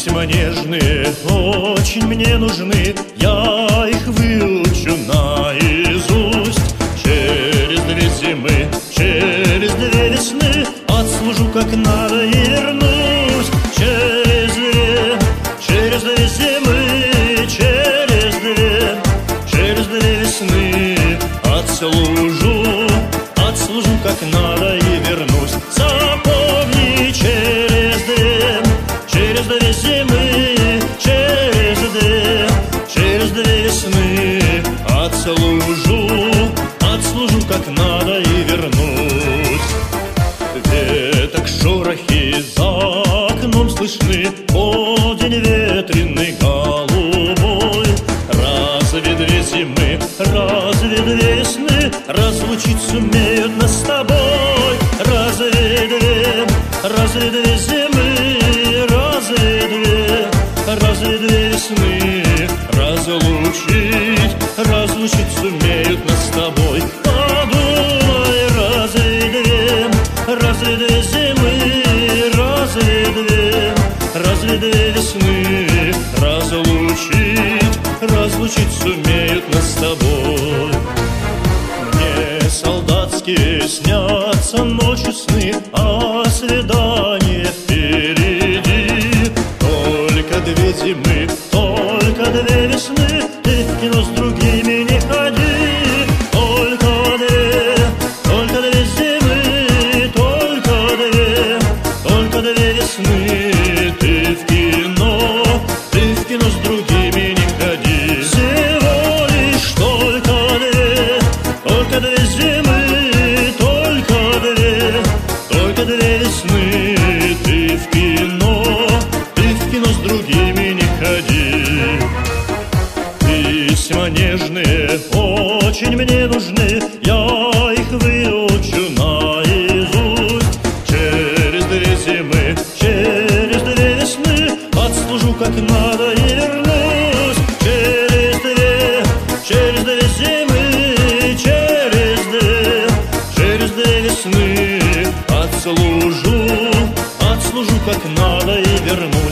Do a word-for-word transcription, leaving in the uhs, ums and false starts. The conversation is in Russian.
Письма нежные очень мне нужны, я их выучу наизусть. Через две зимы, через две весны отслужу как надо и вернусь. Через две, через две зимы, через две, через две весны отслужу, отслужу как надо и вернусь. Запомни, через две, через две зимы, через две, через две весны отслужу, отслужу как надо и вернусь. Веток шорохи за окном слышны, о, день ветреный голубой. Разве две зимы, разве две весны разлучить сумеют нас с тобой? Разве две, разве две зимы, разве две, разве две весны разлучить, разлучить сумеют нас с тобой? Подумай, разве две, разве две зимы, разве две, разве две весны разлучить, разлучить сумеют нас с тобой? Мне солдатские снятся ночью сны, а свидание впереди. Только две зимы, только две весны, ты в кино с другими не ходи. Только две, только две зимы, только две, только две весны, ты в кино, ты в кино с другими не ходи. Всего лишь только две, только две зимы, только две, только две весны, ты в кино, ты в кино с другими не ходи. Письма нежные очень мне нужны, я их выучу наизусть. Через две зимы, через две весны отслужу как надо и вернусь. Через две, через две зимы, через две, через две весны отслужу, отслужу как надо и вернусь.